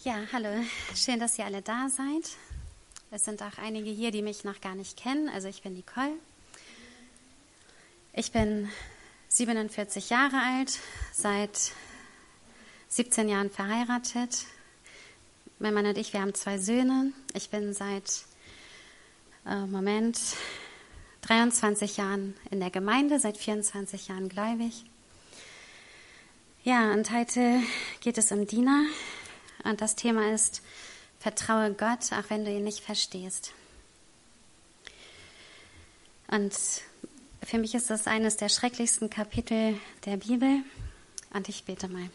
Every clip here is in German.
Ja, hallo. Schön, dass ihr alle da seid. Es sind auch einige hier, die mich noch gar nicht kennen. Also ich bin Nicole. Ich bin 47 Jahre alt, seit 17 Jahren verheiratet. Mein Mann und ich, wir haben 2 Söhne. Ich bin seit 23 Jahren in der Gemeinde, seit 24 Jahren gläubig. Ja, und heute geht es um Dina. Und das Thema ist, vertraue Gott, auch wenn du ihn nicht verstehst. Und für mich ist das eines der schrecklichsten Kapitel der Bibel. Und ich bete mal.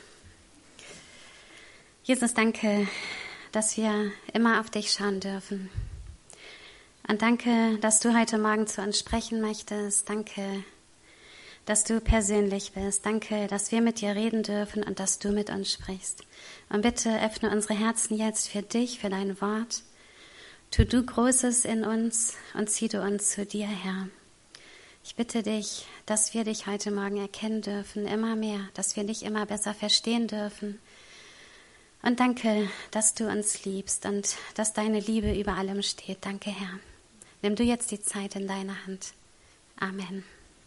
Jesus, danke, dass wir immer auf dich schauen dürfen. Und danke, dass du heute Morgen zu uns sprechen möchtest. Danke, dass du persönlich bist. Danke, dass wir mit dir reden dürfen und dass du mit uns sprichst. Und bitte öffne unsere Herzen jetzt für dich, für dein Wort. Tu du Großes in uns und zieh du uns zu dir her. Ich bitte dich, dass wir dich heute Morgen erkennen dürfen, immer mehr, dass wir dich immer besser verstehen dürfen. Und danke, dass du uns liebst und dass deine Liebe über allem steht. Danke, Herr. Nimm du jetzt die Zeit in deine Hand. Amen.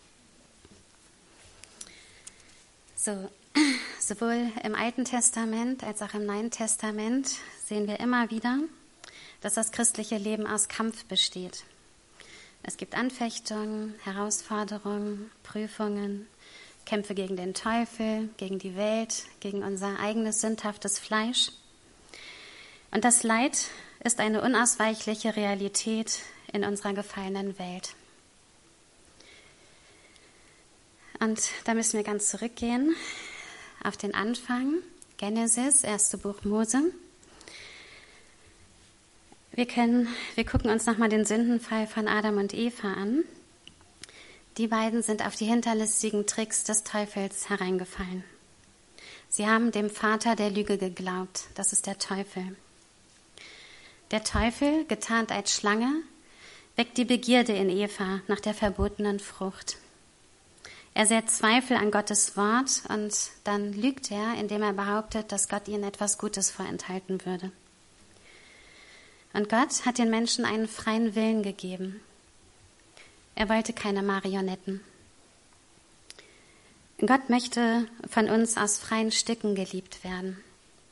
Sowohl im Alten Testament als auch im Neuen Testament sehen wir immer wieder, dass das christliche Leben aus Kampf besteht. Es gibt Anfechtungen, Herausforderungen, Prüfungen, Kämpfe gegen den Teufel, gegen die Welt, gegen unser eigenes sündhaftes Fleisch. Und das Leid ist eine unausweichliche Realität in unserer gefallenen Welt. Und da müssen wir ganz zurückgehen auf den Anfang, Genesis, 1. Buch Mose. Wir gucken uns nochmal den Sündenfall von Adam und Eva an. Die beiden sind auf die hinterlistigen Tricks des Teufels hereingefallen. Sie haben dem Vater der Lüge geglaubt, das ist der Teufel. Der Teufel, getarnt als Schlange, weckt die Begierde in Eva nach der verbotenen Frucht. Er sät Zweifel an Gottes Wort und dann lügt er, indem er behauptet, dass Gott ihnen etwas Gutes vorenthalten würde. Und Gott hat den Menschen einen freien Willen gegeben. Er wollte keine Marionetten. Gott möchte von uns aus freien Stücken geliebt werden.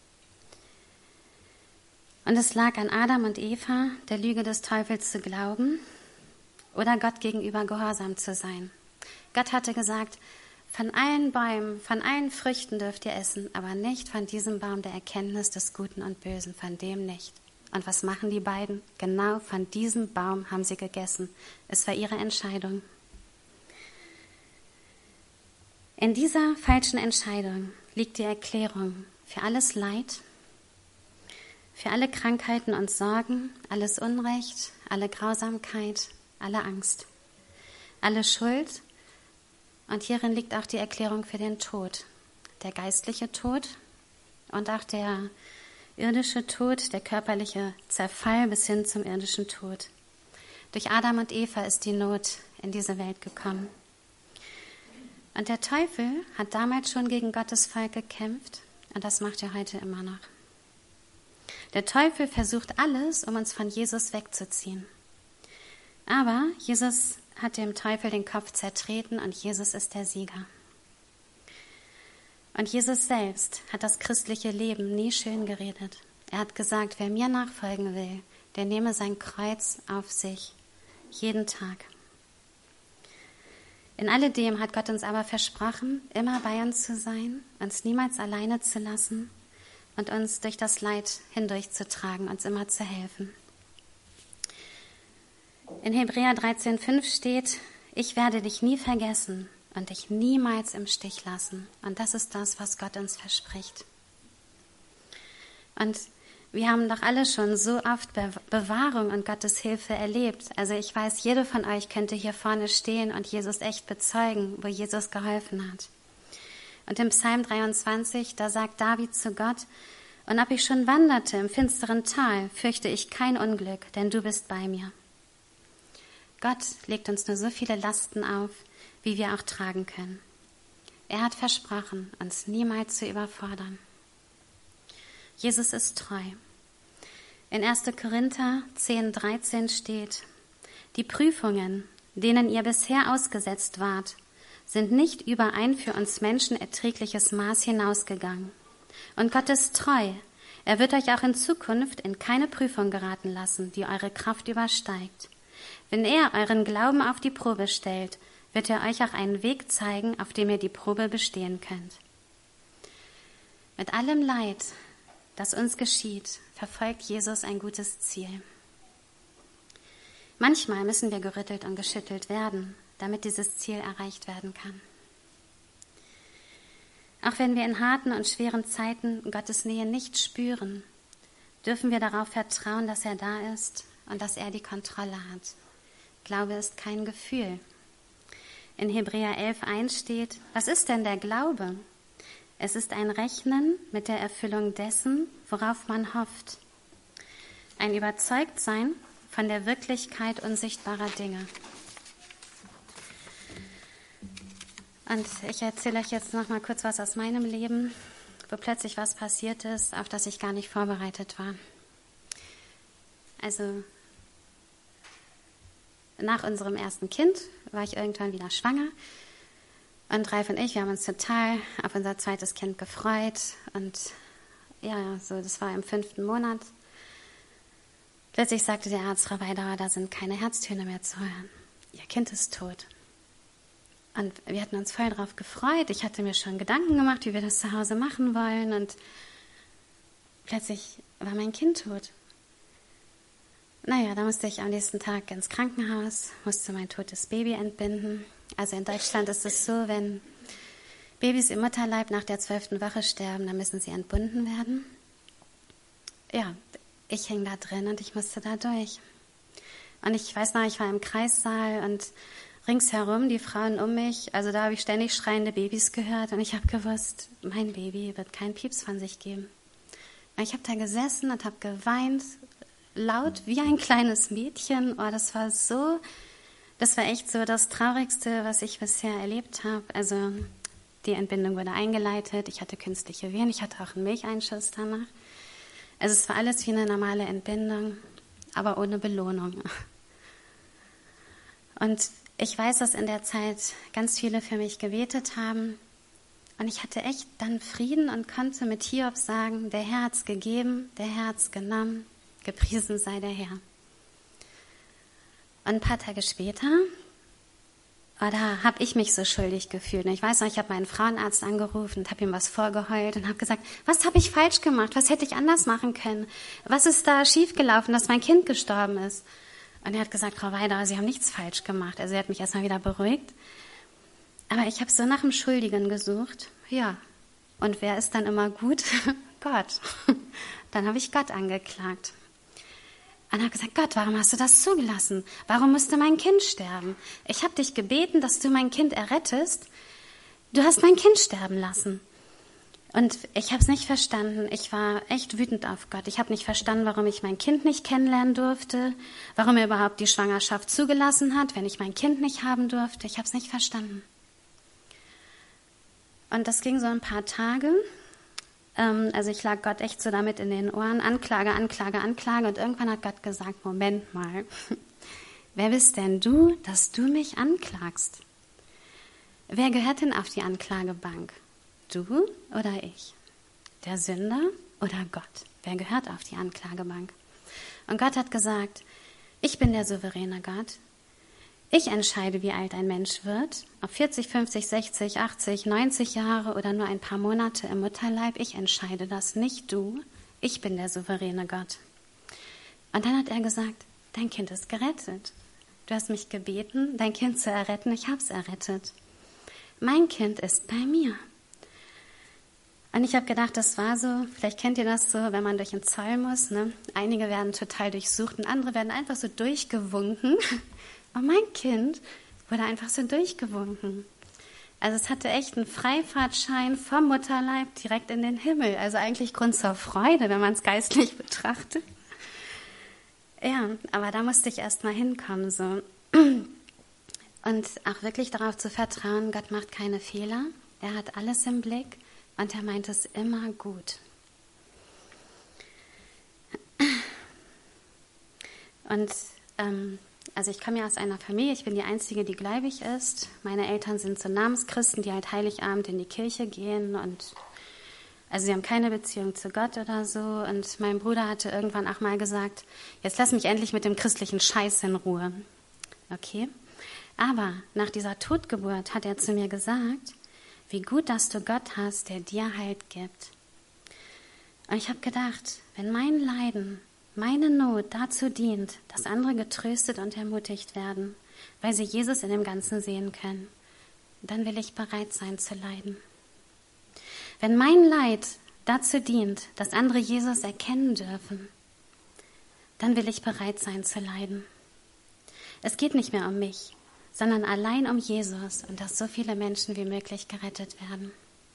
Und es lag an Adam und Eva, der Lüge des Teufels zu glauben oder Gott gegenüber gehorsam zu sein. Gott hatte gesagt, von allen Bäumen, von allen Früchten dürft ihr essen, aber nicht von diesem Baum der Erkenntnis des Guten und Bösen, von dem nicht. Und was machen die beiden? Genau von diesem Baum haben sie gegessen. Es war ihre Entscheidung. In dieser falschen Entscheidung liegt die Erklärung für alles Leid, für alle Krankheiten und Sorgen, alles Unrecht, alle Grausamkeit, alle Angst, alle Schuld. Und hierin liegt auch die Erklärung für den Tod, der geistliche Tod und auch der irdische Tod, der körperliche Zerfall bis hin zum irdischen Tod. Durch Adam und Eva ist die Not in diese Welt gekommen. Und der Teufel hat damals schon gegen Gottes Volk gekämpft und das macht er heute immer noch. Der Teufel versucht alles, um uns von Jesus wegzuziehen. Aber Jesus hat dem Teufel den Kopf zertreten und Jesus ist der Sieger. Und Jesus selbst hat das christliche Leben nie schön geredet. Er hat gesagt, wer mir nachfolgen will, der nehme sein Kreuz auf sich, jeden Tag. In alledem hat Gott uns aber versprochen, immer bei uns zu sein, uns niemals alleine zu lassen und uns durch das Leid hindurchzutragen, uns immer zu helfen. In Hebräer 13,5 steht, ich werde dich nie vergessen und dich niemals im Stich lassen. Und das ist das, was Gott uns verspricht. Und wir haben doch alle schon so oft Bewahrung und Gottes Hilfe erlebt. Also ich weiß, jede von euch könnte hier vorne stehen und Jesus echt bezeugen, wo Jesus geholfen hat. Und im Psalm 23, da sagt David zu Gott, und ob ich schon wanderte im finsteren Tal, fürchte ich kein Unglück, denn du bist bei mir. Gott legt uns nur so viele Lasten auf, wie wir auch tragen können. Er hat versprochen, uns niemals zu überfordern. Jesus ist treu. In 1. Korinther 10,13 steht: Die Prüfungen, denen ihr bisher ausgesetzt wart, sind nicht über ein für uns Menschen erträgliches Maß hinausgegangen. Und Gott ist treu. Er wird euch auch in Zukunft in keine Prüfung geraten lassen, die eure Kraft übersteigt. Wenn er euren Glauben auf die Probe stellt, wird er euch auch einen Weg zeigen, auf dem ihr die Probe bestehen könnt. Mit allem Leid, das uns geschieht, verfolgt Jesus ein gutes Ziel. Manchmal müssen wir gerüttelt und geschüttelt werden, damit dieses Ziel erreicht werden kann. Auch wenn wir in harten und schweren Zeiten Gottes Nähe nicht spüren, dürfen wir darauf vertrauen, dass er da ist und dass er die Kontrolle hat. Glaube ist kein Gefühl. In Hebräer 11,1 steht: Was ist denn der Glaube? Es ist ein Rechnen mit der Erfüllung dessen, worauf man hofft. Ein Überzeugtsein von der Wirklichkeit unsichtbarer Dinge. Und ich erzähle euch jetzt noch mal kurz was aus meinem Leben, wo plötzlich was passiert ist, auf das ich gar nicht vorbereitet war. Also nach unserem ersten Kind war ich irgendwann wieder schwanger. Und Ralf und ich, wir haben uns total auf unser zweites Kind gefreut. Und ja, so das war im 5. Monat. Plötzlich sagte der Arzt: Frau Weidauer, da sind keine Herztöne mehr zu hören. Ihr Kind ist tot. Und wir hatten uns voll drauf gefreut. Ich hatte mir schon Gedanken gemacht, wie wir das zu Hause machen wollen. Und plötzlich war mein Kind tot. Naja, da musste ich am nächsten Tag ins Krankenhaus, musste mein totes Baby entbinden. Also in Deutschland ist es so, wenn Babys im Mutterleib nach der 12. Woche sterben, dann müssen sie entbunden werden. Ja, ich hing da drin und ich musste da durch. Und ich weiß noch, ich war im Kreissaal und ringsherum die Frauen um mich, also da habe ich ständig schreiende Babys gehört und ich habe gewusst, mein Baby wird keinen Pieps von sich geben. Und ich habe da gesessen und habe geweint, laut wie ein kleines Mädchen. Oh, das war echt so das Traurigste, was ich bisher erlebt habe. Also die Entbindung wurde eingeleitet, ich hatte künstliche Wehen, ich hatte auch einen Milcheinschuss danach. Also es war alles wie eine normale Entbindung, aber ohne Belohnung. Und ich weiß, dass in der Zeit ganz viele für mich gebetet haben. Und ich hatte echt dann Frieden und konnte mit Hiob sagen: Der Herr hat's gegeben, der Herr hat's genommen, gepriesen sei der Herr. Und ein paar Tage später, da habe ich mich so schuldig gefühlt. Und ich weiß noch, ich habe meinen Frauenarzt angerufen und habe ihm was vorgeheult und habe gesagt: Was habe ich falsch gemacht? Was hätte ich anders machen können? Was ist da schiefgelaufen, dass mein Kind gestorben ist? Und er hat gesagt: Frau Weidauer, Sie haben nichts falsch gemacht. Also er hat mich erstmal wieder beruhigt. Aber ich habe so nach dem Schuldigen gesucht. Ja, und wer ist dann immer gut? Gott. Dann habe ich Gott angeklagt. Und habe gesagt: Gott, warum hast du das zugelassen? Warum musste mein Kind sterben? Ich habe dich gebeten, dass du mein Kind errettest. Du hast mein Kind sterben lassen. Und ich habe es nicht verstanden. Ich war echt wütend auf Gott. Ich habe nicht verstanden, warum ich mein Kind nicht kennenlernen durfte, warum er überhaupt die Schwangerschaft zugelassen hat, wenn ich mein Kind nicht haben durfte. Ich habe es nicht verstanden. Und das ging so ein paar Tage. Also ich lag Gott echt so damit in den Ohren. Anklage, Anklage, Anklage. Und irgendwann hat Gott gesagt: Moment mal, wer bist denn du, dass du mich anklagst? Wer gehört denn auf die Anklagebank? Du oder ich? Der Sünder oder Gott? Wer gehört auf die Anklagebank? Und Gott hat gesagt: Ich bin der souveräne Gott. Ich entscheide, wie alt ein Mensch wird, ob 40, 50, 60, 80, 90 Jahre oder nur ein paar Monate im Mutterleib. Ich entscheide das, nicht du. Ich bin der souveräne Gott. Und dann hat er gesagt: Dein Kind ist gerettet. Du hast mich gebeten, dein Kind zu erretten. Ich habe es errettet. Mein Kind ist bei mir. Und ich habe gedacht, das war so, vielleicht kennt ihr das so, wenn man durch den Zoll muss. Ne? Einige werden total durchsucht und andere werden einfach so durchgewunken. Und mein Kind wurde einfach so durchgewunken. Also es hatte echt einen Freifahrtschein vom Mutterleib direkt in den Himmel. Also eigentlich Grund zur Freude, wenn man es geistlich betrachtet. Ja, aber da musste ich erst mal hinkommen. So. Und auch wirklich darauf zu vertrauen, Gott macht keine Fehler. Er hat alles im Blick und er meint es immer gut. Und also ich komme ja aus einer Familie, ich bin die Einzige, die gläubig ist. Meine Eltern sind so Namenschristen, die halt Heiligabend in die Kirche gehen und also sie haben keine Beziehung zu Gott oder so. Und mein Bruder hatte irgendwann auch mal gesagt, jetzt lass mich endlich mit dem christlichen Scheiß in Ruhe. Okay? Aber nach dieser Totgeburt hat er zu mir gesagt, wie gut, dass du Gott hast, der dir Halt gibt. Und ich habe gedacht, wenn mein Leiden, meine Not dazu dient, dass andere getröstet und ermutigt werden, weil sie Jesus in dem Ganzen sehen können, dann will ich bereit sein zu leiden. Wenn mein Leid dazu dient, dass andere Jesus erkennen dürfen, dann will ich bereit sein zu leiden. Es geht nicht mehr um mich, sondern allein um Jesus und dass so viele Menschen wie möglich gerettet werden.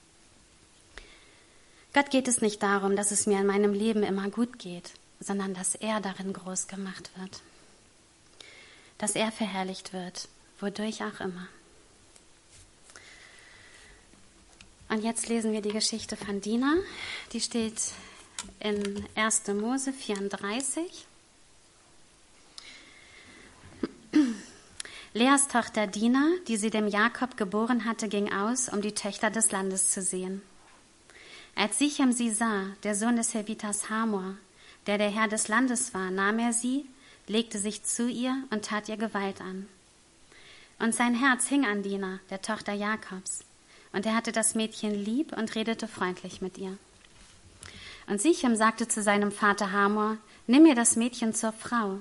Gott geht es nicht darum, dass es mir in meinem Leben immer gut geht, sondern dass er darin groß gemacht wird. Dass er verherrlicht wird, wodurch auch immer. Und jetzt lesen wir die Geschichte von Dina. Die steht in 1. Mose 34. Leas Tochter Dina, die sie dem Jakob geboren hatte, ging aus, um die Töchter des Landes zu sehen. Als Sichem sie sah, der Sohn des Heviters Hamor, der Herr des Landes war, nahm er sie, legte sich zu ihr und tat ihr Gewalt an. Und sein Herz hing an Dina, der Tochter Jakobs, und er hatte das Mädchen lieb und redete freundlich mit ihr. Und Sichem sagte zu seinem Vater Hamor, nimm mir das Mädchen zur Frau.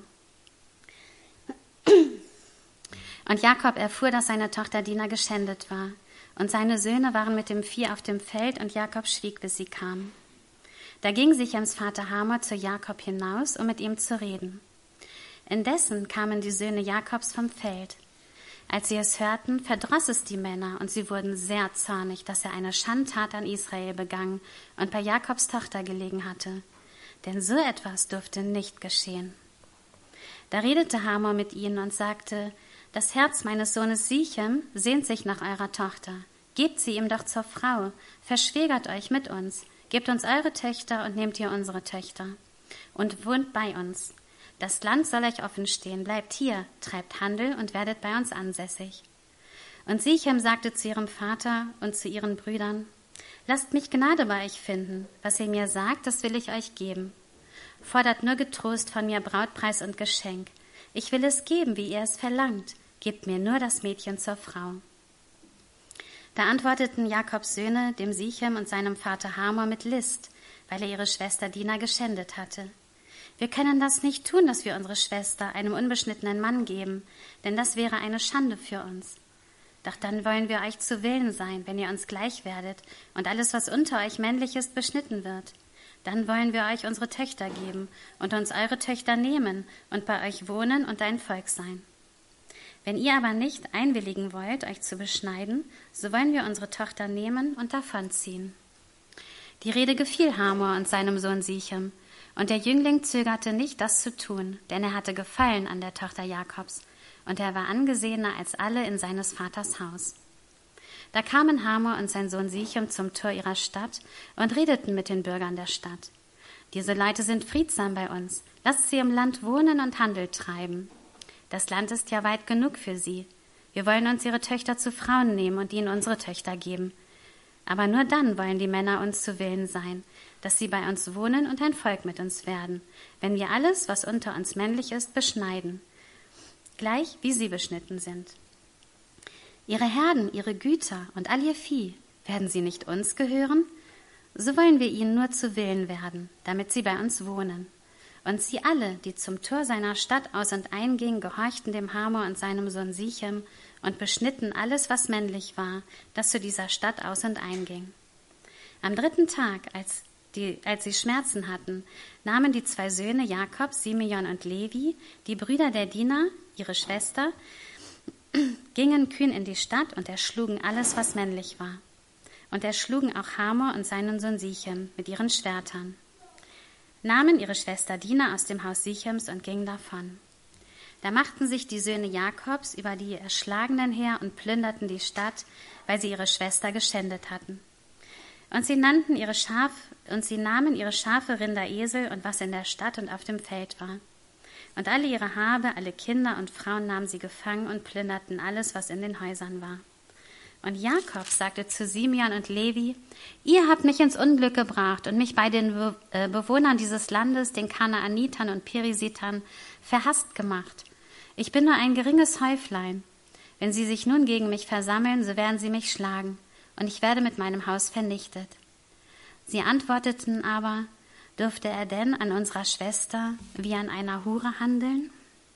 Und Jakob erfuhr, dass seine Tochter Dina geschändet war, und seine Söhne waren mit dem Vieh auf dem Feld, und Jakob schwieg, bis sie kamen. Da ging Sichems Vater Hamor zu Jakob hinaus, um mit ihm zu reden. Indessen kamen die Söhne Jakobs vom Feld. Als sie es hörten, verdross es die Männer, und sie wurden sehr zornig, dass er eine Schandtat an Israel begangen und bei Jakobs Tochter gelegen hatte. Denn so etwas durfte nicht geschehen. Da redete Hamor mit ihnen und sagte, das Herz meines Sohnes Sichem sehnt sich nach eurer Tochter. Gebt sie ihm doch zur Frau, verschwägert euch mit uns, gebt uns eure Töchter und nehmt ihr unsere Töchter und wohnt bei uns. Das Land soll euch offen stehen, bleibt hier, treibt Handel und werdet bei uns ansässig. Und Sichem sagte zu ihrem Vater und zu ihren Brüdern, lasst mich Gnade bei euch finden, was ihr mir sagt, das will ich euch geben. Fordert nur getrost von mir Brautpreis und Geschenk. Ich will es geben, wie ihr es verlangt. Gebt mir nur das Mädchen zur Frau. Da antworteten Jakobs Söhne dem Sichem und seinem Vater Hamor mit List, weil er ihre Schwester Dina geschändet hatte. Wir können das nicht tun, dass wir unsere Schwester einem unbeschnittenen Mann geben, denn das wäre eine Schande für uns. Doch dann wollen wir euch zu Willen sein, wenn ihr uns gleich werdet und alles, was unter euch männlich ist, beschnitten wird. Dann wollen wir euch unsere Töchter geben und uns eure Töchter nehmen und bei euch wohnen und ein Volk sein. Wenn ihr aber nicht einwilligen wollt, euch zu beschneiden, so wollen wir unsere Tochter nehmen und davonziehen. Die Rede gefiel Hamor und seinem Sohn Sichem, und der Jüngling zögerte nicht, das zu tun, denn er hatte Gefallen an der Tochter Jakobs, und er war angesehener als alle in seines Vaters Haus. Da kamen Hamor und sein Sohn Sichem zum Tor ihrer Stadt und redeten mit den Bürgern der Stadt. Diese Leute sind friedsam bei uns, lasst sie im Land wohnen und Handel treiben. Das Land ist ja weit genug für sie. Wir wollen uns ihre Töchter zu Frauen nehmen und ihnen unsere Töchter geben. Aber nur dann wollen die Männer uns zu Willen sein, dass sie bei uns wohnen und ein Volk mit uns werden, wenn wir alles, was unter uns männlich ist, beschneiden, gleich wie sie beschnitten sind. Ihre Herden, ihre Güter und all ihr Vieh, werden sie nicht uns gehören? So wollen wir ihnen nur zu Willen werden, damit sie bei uns wohnen. Und sie alle, die zum Tor seiner Stadt aus und eingingen, gehorchten dem Hamor und seinem Sohn Sichem und beschnitten alles, was männlich war, das zu dieser Stadt aus und einging. Am 3. Tag, als sie Schmerzen hatten, nahmen die 2 Söhne Jakobs, Simeon und Levi, die Brüder der Dina, ihre Schwester, gingen kühn in die Stadt und erschlugen alles, was männlich war. Und erschlugen auch Hamor und seinen Sohn Sichem mit ihren Schwertern, nahmen ihre Schwester Dina aus dem Haus Sichems und gingen davon. Da machten sich die Söhne Jakobs über die Erschlagenen her und plünderten die Stadt, weil sie ihre Schwester geschändet hatten. Und sie nahmen ihre Schafe, Rinder, Esel und was in der Stadt und auf dem Feld war. Und alle ihre Habe, alle Kinder und Frauen nahmen sie gefangen und plünderten alles, was in den Häusern war. Und Jakob sagte zu Simeon und Levi: Ihr habt mich ins Unglück gebracht und mich bei den Bewohnern dieses Landes, den Kanaanitern und Perisitern, verhasst gemacht. Ich bin nur ein geringes Häuflein. Wenn sie sich nun gegen mich versammeln, so werden sie mich schlagen, und ich werde mit meinem Haus vernichtet. Sie antworteten aber: Dürfte er denn an unserer Schwester wie an einer Hure handeln?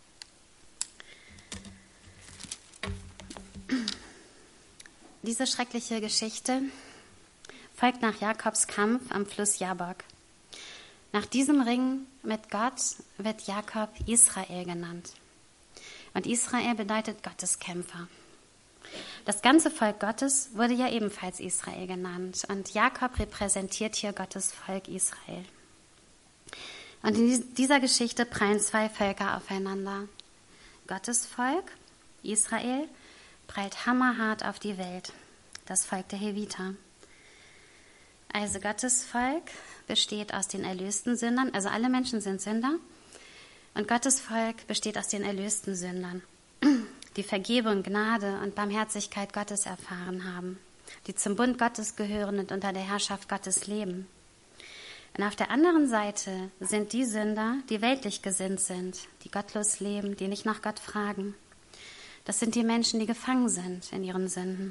Diese schreckliche Geschichte folgt nach Jakobs Kampf am Fluss Jabok. Nach diesem Ring mit Gott wird Jakob Israel genannt. Und Israel bedeutet Gottes Kämpfer. Das ganze Volk Gottes wurde ja ebenfalls Israel genannt. Und Jakob repräsentiert hier Gottes Volk Israel. Und in dieser Geschichte prallen zwei Völker aufeinander. Gottes Volk, Israel, prallt hammerhart auf die Welt, das Volk der Heviter. Also Gottes Volk besteht aus den erlösten Sündern, also alle Menschen sind Sünder. Und Gottes Volk besteht aus den erlösten Sündern, die Vergebung, Gnade und Barmherzigkeit Gottes erfahren haben, die zum Bund Gottes gehören und unter der Herrschaft Gottes leben. Und auf der anderen Seite sind die Sünder, die weltlich gesinnt sind, die gottlos leben, die nicht nach Gott fragen. Das sind die Menschen, die gefangen sind in ihren Sünden.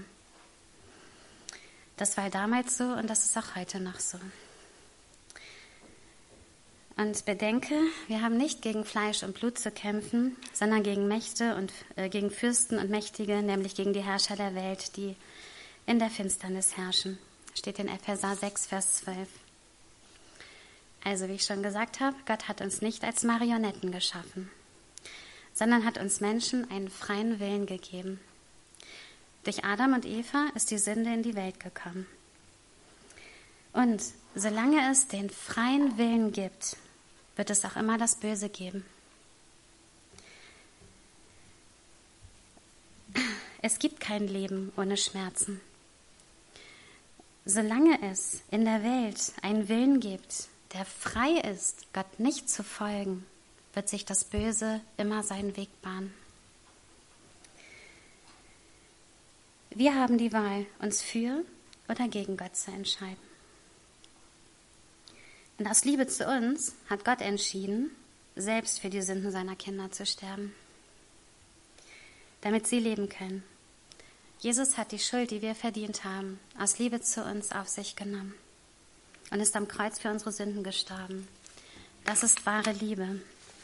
Das war damals so und das ist auch heute noch so. Und bedenke, wir haben nicht gegen Fleisch und Blut zu kämpfen, sondern gegen Mächte und gegen Fürsten und Mächtige, nämlich gegen die Herrscher der Welt, die in der Finsternis herrschen. Steht in Epheser 6, Vers 12. Also, wie ich schon gesagt habe, Gott hat uns nicht als Marionetten geschaffen, sondern hat uns Menschen einen freien Willen gegeben. Durch Adam und Eva ist die Sünde in die Welt gekommen. Und solange es den freien Willen gibt, wird es auch immer das Böse geben. Es gibt kein Leben ohne Schmerzen. Solange es in der Welt einen Willen gibt, der frei ist, Gott nicht zu folgen, wird sich das Böse immer seinen Weg bahnen. Wir haben die Wahl, uns für oder gegen Gott zu entscheiden. Und aus Liebe zu uns hat Gott entschieden, selbst für die Sünden seiner Kinder zu sterben, damit sie leben können. Jesus hat die Schuld, die wir verdient haben, aus Liebe zu uns auf sich genommen und ist am Kreuz für unsere Sünden gestorben. Das ist wahre Liebe.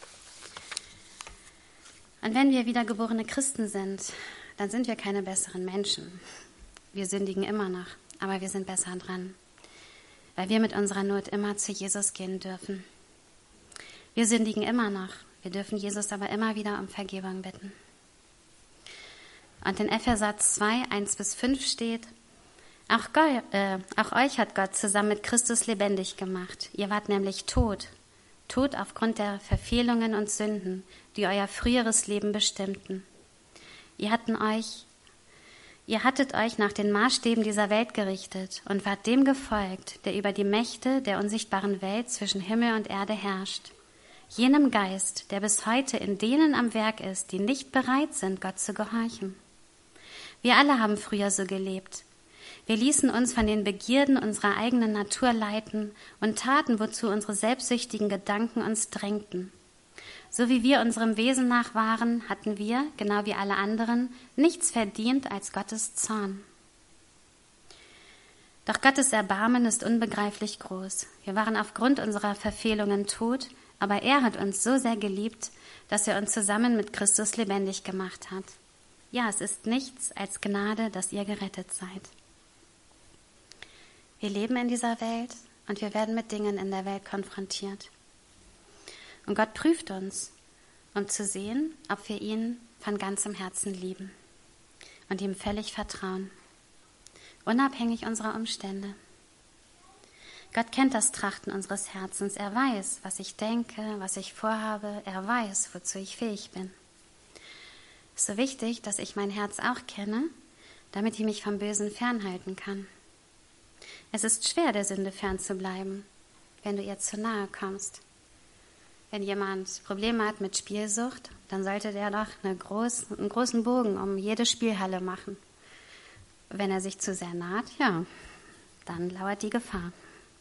Und wenn wir wiedergeborene Christen sind, dann sind wir keine besseren Menschen. Wir sündigen immer noch, aber wir sind besser dran, weil wir mit unserer Not immer zu Jesus gehen dürfen. Wir sündigen immer noch, wir dürfen Jesus aber immer wieder um Vergebung bitten. Und in Epheser 2, 1-5 steht: Auch euch hat Gott zusammen mit Christus lebendig gemacht. Ihr wart nämlich tot aufgrund der Verfehlungen und Sünden, die euer früheres Leben bestimmten. Ihr hattet euch nach den Maßstäben dieser Welt gerichtet und wart dem gefolgt, der über die Mächte der unsichtbaren Welt zwischen Himmel und Erde herrscht. Jenem Geist, der bis heute in denen am Werk ist, die nicht bereit sind, Gott zu gehorchen. Wir alle haben früher so gelebt. Wir ließen uns von den Begierden unserer eigenen Natur leiten und taten, wozu unsere selbstsüchtigen Gedanken uns drängten. So wie wir unserem Wesen nach waren, hatten wir, genau wie alle anderen, nichts verdient als Gottes Zorn. Doch Gottes Erbarmen ist unbegreiflich groß. Wir waren aufgrund unserer Verfehlungen tot, aber er hat uns so sehr geliebt, dass er uns zusammen mit Christus lebendig gemacht hat. Ja, es ist nichts als Gnade, dass ihr gerettet seid. Wir leben in dieser Welt und wir werden mit Dingen in der Welt konfrontiert. Und Gott prüft uns, um zu sehen, ob wir ihn von ganzem Herzen lieben und ihm völlig vertrauen, unabhängig unserer Umstände. Gott kennt das Trachten unseres Herzens. Er weiß, was ich denke, was ich vorhabe. Er weiß, wozu ich fähig bin. Es ist so wichtig, dass ich mein Herz auch kenne, damit ich mich vom Bösen fernhalten kann. Es ist schwer, der Sünde fernzubleiben, wenn du ihr zu nahe kommst. wenn jemand Probleme hat mit Spielsucht, dann sollte der doch einen großen Bogen um jede Spielhalle machen. Wenn er sich zu sehr naht, ja, dann lauert die Gefahr.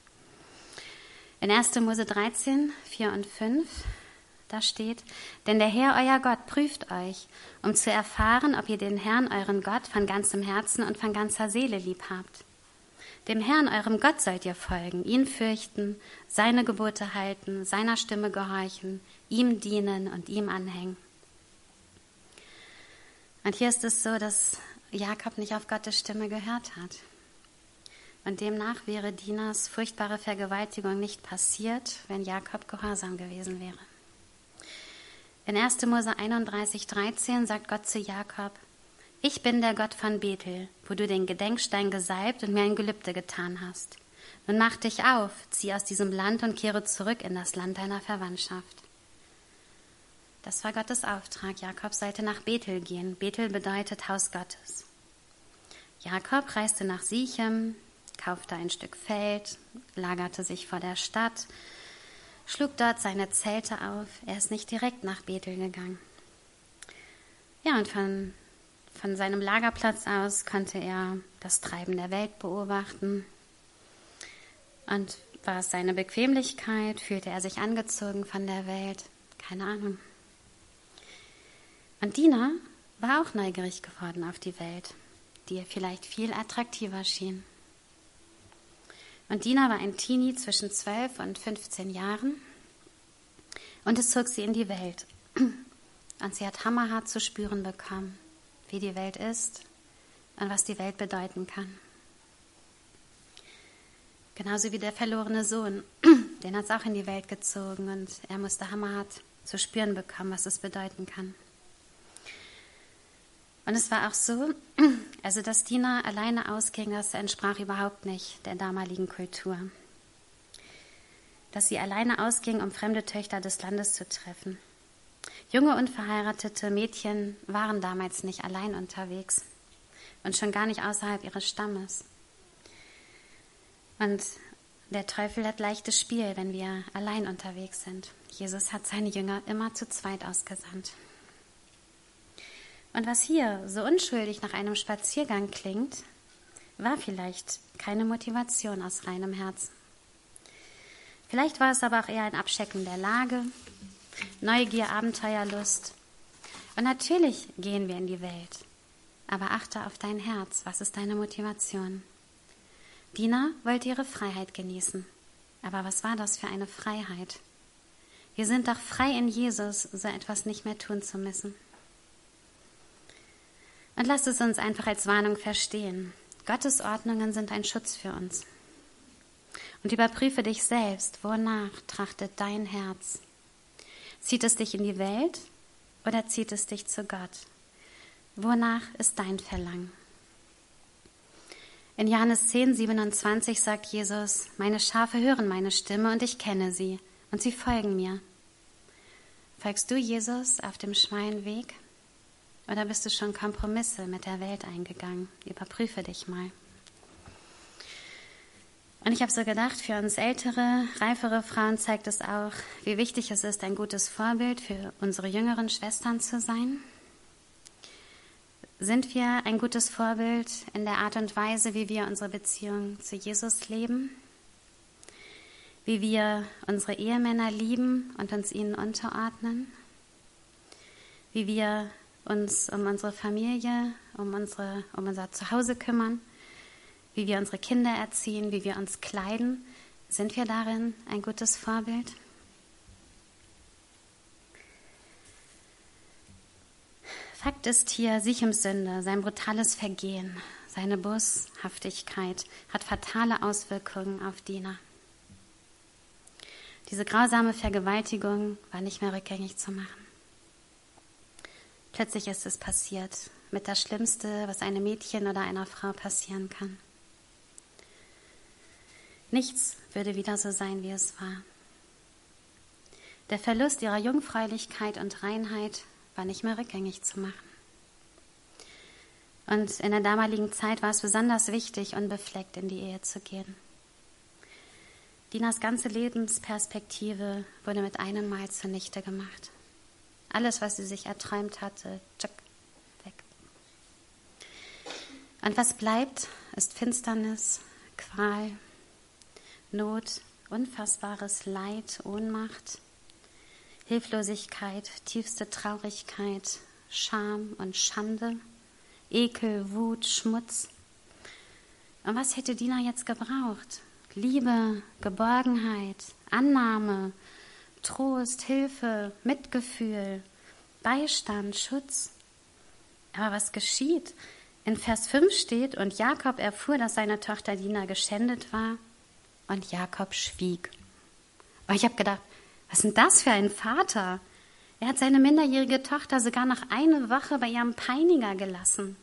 In 1. Mose 13, 4 und 5, da steht: Denn der Herr, euer Gott, prüft euch, um zu erfahren, ob ihr den Herrn, euren Gott, von ganzem Herzen und von ganzer Seele lieb habt. Dem Herrn, eurem Gott, sollt ihr folgen, ihn fürchten, seine Gebote halten, seiner Stimme gehorchen, ihm dienen und ihm anhängen. Und hier ist es so, dass Jakob nicht auf Gottes Stimme gehört hat. Und demnach wäre Dinas furchtbare Vergewaltigung nicht passiert, wenn Jakob gehorsam gewesen wäre. In 1. Mose 31, 13 sagt Gott zu Jakob: Ich bin der Gott von Bethel, wo du den Gedenkstein gesalbt und mir ein Gelübde getan hast. Nun mach dich auf, zieh aus diesem Land und kehre zurück in das Land deiner Verwandtschaft. Das war Gottes Auftrag. Jakob sollte nach Bethel gehen. Bethel bedeutet Haus Gottes. Jakob reiste nach Sichem, kaufte ein Stück Feld, lagerte sich vor der Stadt, schlug dort seine Zelte auf. Er ist nicht direkt nach Bethel gegangen. Ja, und von seinem Lagerplatz aus konnte er das Treiben der Welt beobachten. Und war es seine Bequemlichkeit? Fühlte er sich angezogen von der Welt? Keine Ahnung. Und Dina war auch neugierig geworden auf die Welt, die ihr vielleicht viel attraktiver schien. Und Dina war ein Teenie zwischen 12 und 15 Jahren und es zog sie in die Welt. Und sie hat hammerhart zu spüren bekommen, wie die Welt ist und was die Welt bedeuten kann. Genauso wie der verlorene Sohn, den hat es auch in die Welt gezogen und er musste hammerhart zu spüren bekommen, was es bedeuten kann. Und es war auch so, also dass Dina alleine ausging, das entsprach überhaupt nicht der damaligen Kultur. Dass sie alleine ausging, um fremde Töchter des Landes zu treffen. Junge unverheiratete Mädchen waren damals nicht allein unterwegs und schon gar nicht außerhalb ihres Stammes. Und der Teufel hat leichtes Spiel, wenn wir allein unterwegs sind. Jesus hat seine Jünger immer zu zweit ausgesandt. Und was hier so unschuldig nach einem Spaziergang klingt, war vielleicht keine Motivation aus reinem Herzen. Vielleicht war es aber auch eher ein Abchecken der Lage, Neugier, Abenteuerlust. Und natürlich gehen wir in die Welt. Aber achte auf dein Herz. Was ist deine Motivation? Dina wollte ihre Freiheit genießen. Aber was war das für eine Freiheit? Wir sind doch frei in Jesus, so etwas nicht mehr tun zu müssen. Und lasst es uns einfach als Warnung verstehen. Gottes Ordnungen sind ein Schutz für uns. Und überprüfe dich selbst, wonach trachtet dein Herz? Zieht es dich in die Welt oder zieht es dich zu Gott? Wonach ist dein Verlangen? In Johannes 10, 27 sagt Jesus: Meine Schafe hören meine Stimme und ich kenne sie und sie folgen mir. Folgst du Jesus auf dem schmalen Weg? Oder bist du schon Kompromisse mit der Welt eingegangen? Überprüfe dich mal. Und ich habe so gedacht, für uns ältere, reifere Frauen zeigt es auch, wie wichtig es ist, ein gutes Vorbild für unsere jüngeren Schwestern zu sein. Sind wir ein gutes Vorbild in der Art und Weise, wie wir unsere Beziehung zu Jesus leben? Wie wir unsere Ehemänner lieben und uns ihnen unterordnen? Wie wir uns um unsere Familie, um unser Zuhause kümmern? Wie wir unsere Kinder erziehen, wie wir uns kleiden? Sind wir darin ein gutes Vorbild? Fakt ist hier, Sichems Sünde, sein brutales Vergehen, seine Boshaftigkeit hat fatale Auswirkungen auf Dina. Diese grausame Vergewaltigung war nicht mehr rückgängig zu machen. Plötzlich ist es passiert, mit das Schlimmste, was einem Mädchen oder einer Frau passieren kann. Nichts würde wieder so sein, wie es war. Der Verlust ihrer Jungfräulichkeit und Reinheit war nicht mehr rückgängig zu machen. Und in der damaligen Zeit war es besonders wichtig, unbefleckt in die Ehe zu gehen. Dinas ganze Lebensperspektive wurde mit einem Mal zunichte gemacht. Alles, was sie sich erträumt hatte, tschack, weg. Und was bleibt, ist Finsternis, Qual, Not, unfassbares Leid, Ohnmacht, Hilflosigkeit, tiefste Traurigkeit, Scham und Schande, Ekel, Wut, Schmutz. Und was hätte Dina jetzt gebraucht? Liebe, Geborgenheit, Annahme, Trost, Hilfe, Mitgefühl, Beistand, Schutz. Aber was geschieht? In Vers 5 steht, und Jakob erfuhr, dass seine Tochter Dina geschändet war, und Jakob schwieg. Und ich habe gedacht, was ist denn das für ein Vater? Er hat seine minderjährige Tochter sogar noch eine Woche bei ihrem Peiniger gelassen.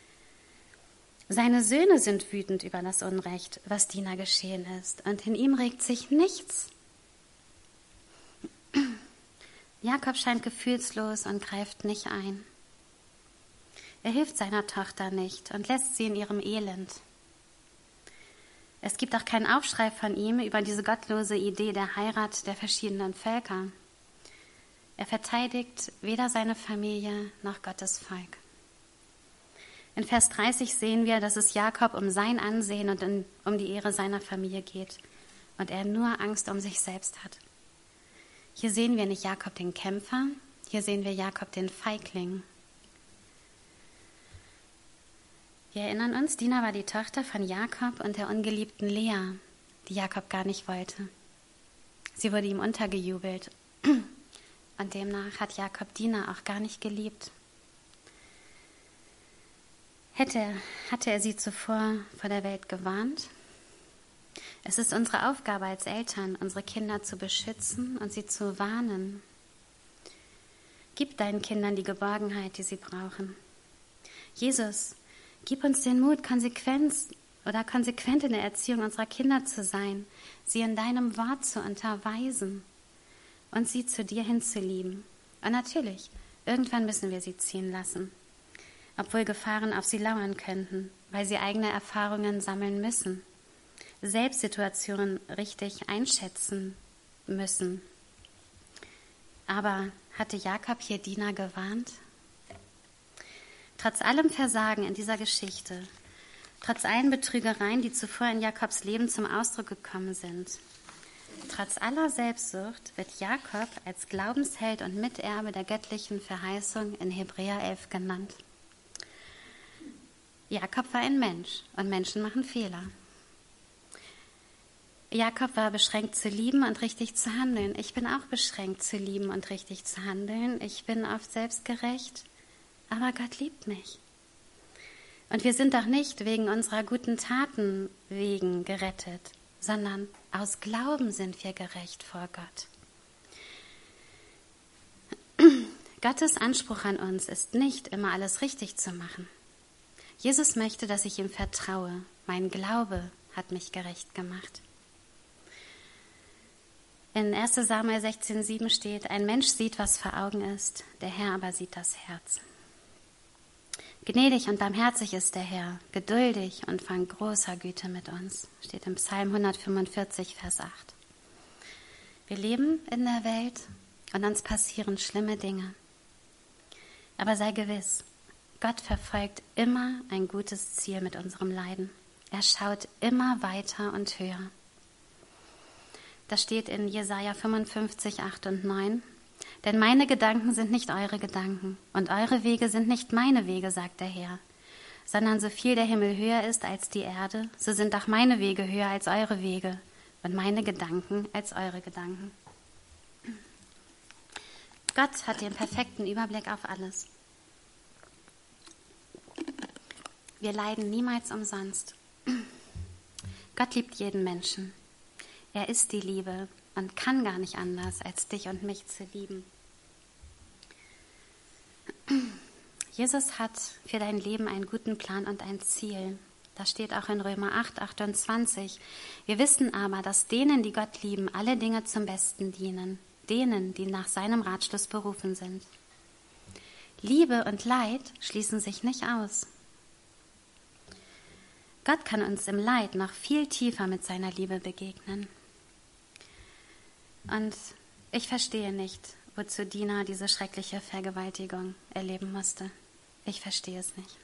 Seine Söhne sind wütend über das Unrecht, was Dina geschehen ist, und in ihm regt sich nichts. Jakob scheint gefühlslos und greift nicht ein. Er hilft seiner Tochter nicht und lässt sie in ihrem Elend. Es gibt auch keinen Aufschrei von ihm über diese gottlose Idee der Heirat der verschiedenen Völker. Er verteidigt weder seine Familie noch Gottes Volk. In Vers 30 sehen wir, dass es Jakob um sein Ansehen und um die Ehre seiner Familie geht und er nur Angst um sich selbst hat. Hier sehen wir nicht Jakob den Kämpfer, hier sehen wir Jakob den Feigling. Wir erinnern uns, Dina war die Tochter von Jakob und der ungeliebten Lea, die Jakob gar nicht wollte. Sie wurde ihm untergejubelt und demnach hat Jakob Dina auch gar nicht geliebt. Hatte er sie zuvor vor der Welt gewarnt? Es ist unsere Aufgabe als Eltern, unsere Kinder zu beschützen und sie zu warnen. Gib deinen Kindern die Geborgenheit, die sie brauchen. Jesus, gib uns den Mut, konsequent in der Erziehung unserer Kinder zu sein, sie in deinem Wort zu unterweisen und sie zu dir hinzulieben. Und natürlich, irgendwann müssen wir sie ziehen lassen, obwohl Gefahren auf sie lauern könnten, weil sie eigene Erfahrungen sammeln müssen, Selbstsituationen richtig einschätzen müssen. Aber hatte Jakob hier Dina gewarnt? Trotz allem Versagen in dieser Geschichte, trotz allen Betrügereien, die zuvor in Jakobs Leben zum Ausdruck gekommen sind, trotz aller Selbstsucht wird Jakob als Glaubensheld und Miterbe der göttlichen Verheißung in Hebräer 11 genannt. Jakob war ein Mensch und Menschen machen Fehler. Jakob war beschränkt zu lieben und richtig zu handeln. Ich bin auch beschränkt zu lieben und richtig zu handeln. Ich bin oft selbstgerecht, aber Gott liebt mich. Und wir sind doch nicht wegen unserer guten Taten wegen gerettet, sondern aus Glauben sind wir gerecht vor Gott. Gottes Anspruch an uns ist nicht, immer alles richtig zu machen. Jesus möchte, dass ich ihm vertraue. Mein Glaube hat mich gerecht gemacht. In 1. Samuel 16,7 steht, ein Mensch sieht, was vor Augen ist, der Herr aber sieht das Herz. Gnädig und barmherzig ist der Herr, geduldig und von großer Güte mit uns, steht im Psalm 145, Vers 8. Wir leben in der Welt und uns passieren schlimme Dinge. Aber sei gewiss, Gott verfolgt immer ein gutes Ziel mit unserem Leiden. Er schaut immer weiter und höher. Das steht in Jesaja 55, 8 und 9. Denn meine Gedanken sind nicht eure Gedanken und eure Wege sind nicht meine Wege, sagt der Herr. Sondern so viel der Himmel höher ist als die Erde, so sind auch meine Wege höher als eure Wege und meine Gedanken als eure Gedanken. Gott hat den perfekten Überblick auf alles. Wir leiden niemals umsonst. Gott liebt jeden Menschen. Er ist die Liebe und kann gar nicht anders, als dich und mich zu lieben. Jesus hat für dein Leben einen guten Plan und ein Ziel. Das steht auch in Römer 8, 28. Wir wissen aber, dass denen, die Gott lieben, alle Dinge zum Besten dienen. Denen, die nach seinem Ratschluss berufen sind. Liebe und Leid schließen sich nicht aus. Gott kann uns im Leid noch viel tiefer mit seiner Liebe begegnen. Und ich verstehe nicht, wozu Dina diese schreckliche Vergewaltigung erleben musste. Ich verstehe es nicht.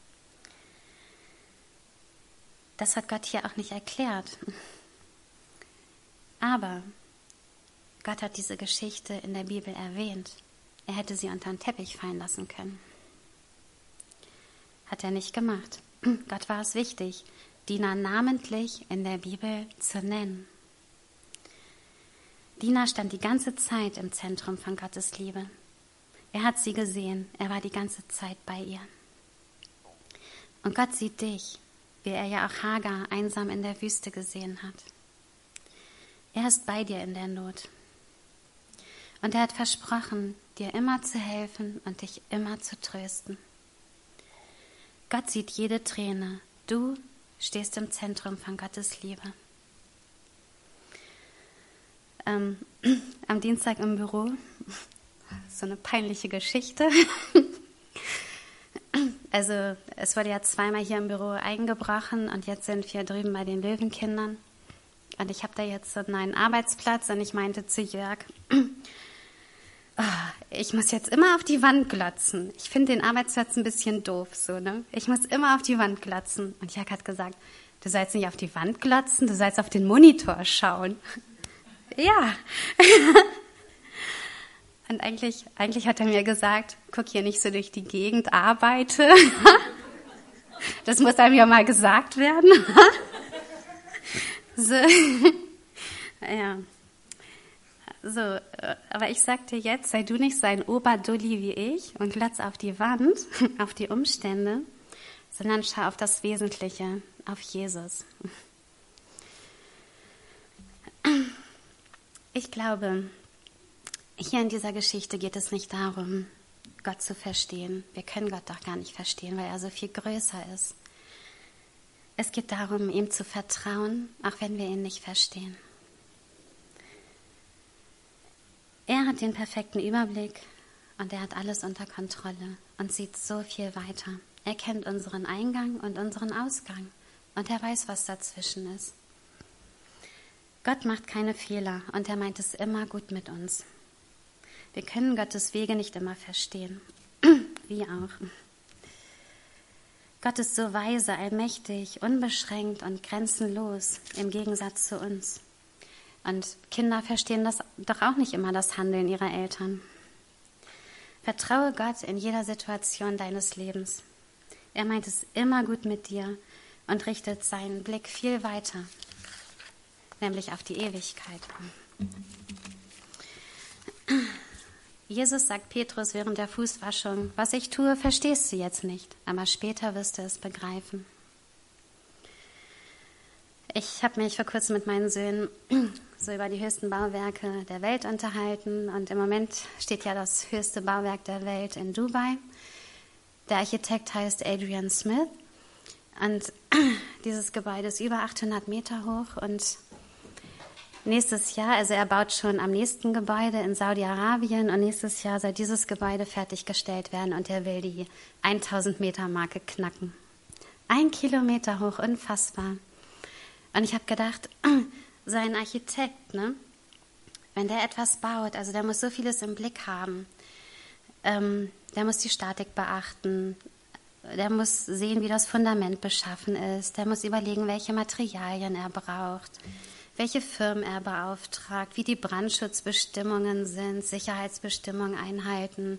Das hat Gott hier auch nicht erklärt. Aber Gott hat diese Geschichte in der Bibel erwähnt. Er hätte sie unter den Teppich fallen lassen können. Hat er nicht gemacht. Gott war es wichtig, Dina namentlich in der Bibel zu nennen. Dina stand die ganze Zeit im Zentrum von Gottes Liebe. Er hat sie gesehen, er war die ganze Zeit bei ihr. Und Gott sieht dich, wie er ja auch Hagar einsam in der Wüste gesehen hat. Er ist bei dir in der Not. Und er hat versprochen, dir immer zu helfen und dich immer zu trösten. Gott sieht jede Träne. Du stehst im Zentrum von Gottes Liebe. Am Dienstag im Büro, so eine peinliche Geschichte. Also es wurde ja zweimal hier im Büro eingebrochen und jetzt sind wir drüben bei den Löwenkindern. Und ich habe da jetzt so einen neuen Arbeitsplatz und ich meinte zu Jörg, ich muss jetzt immer auf die Wand glotzen. Ich finde den Arbeitsplatz ein bisschen doof, so, ne? Ich muss immer auf die Wand glotzen. Und Jörg hat gesagt, du sollst nicht auf die Wand glotzen, du sollst auf den Monitor schauen. Ja. Und eigentlich hat er mir gesagt, guck hier nicht so durch die Gegend, arbeite. Das muss einem ja mal gesagt werden. So. Ja. So, aber ich sag dir jetzt, sei du nicht so ein Oberdulli wie ich und glotz auf die Wand, auf die Umstände, sondern schau auf das Wesentliche, auf Jesus. Ich glaube, hier in dieser Geschichte geht es nicht darum, Gott zu verstehen. Wir können Gott doch gar nicht verstehen, weil er so viel größer ist. Es geht darum, ihm zu vertrauen, auch wenn wir ihn nicht verstehen. Er hat den perfekten Überblick und er hat alles unter Kontrolle und sieht so viel weiter. Er kennt unseren Eingang und unseren Ausgang und er weiß, was dazwischen ist. Gott macht keine Fehler und er meint es immer gut mit uns. Wir können Gottes Wege nicht immer verstehen, wie auch. Gott ist so weise, allmächtig, unbeschränkt und grenzenlos im Gegensatz zu uns. Und Kinder verstehen das doch auch nicht immer, das Handeln ihrer Eltern. Vertraue Gott in jeder Situation deines Lebens. Er meint es immer gut mit dir und richtet seinen Blick viel weiter, nämlich auf die Ewigkeit. Jesus sagt Petrus während der Fußwaschung, was ich tue, verstehst du jetzt nicht, aber später wirst du es begreifen. Ich habe mich vor kurzem mit meinen Söhnen so über die höchsten Bauwerke der Welt unterhalten und im Moment steht ja das höchste Bauwerk der Welt in Dubai. Der Architekt heißt Adrian Smith und dieses Gebäude ist über 800 Meter hoch und nächstes Jahr, also er baut schon am nächsten Gebäude in Saudi-Arabien und nächstes Jahr soll dieses Gebäude fertiggestellt werden und er will die 1000 Meter Marke knacken. 1 Kilometer hoch, unfassbar. Und ich habe gedacht, so ein Architekt, ne, wenn der etwas baut, also der muss so vieles im Blick haben. Der muss die Statik beachten, der muss sehen, wie das Fundament beschaffen ist, der muss überlegen, welche Materialien er braucht, welche Firmen er beauftragt, wie die Brandschutzbestimmungen sind, Sicherheitsbestimmungen einhalten,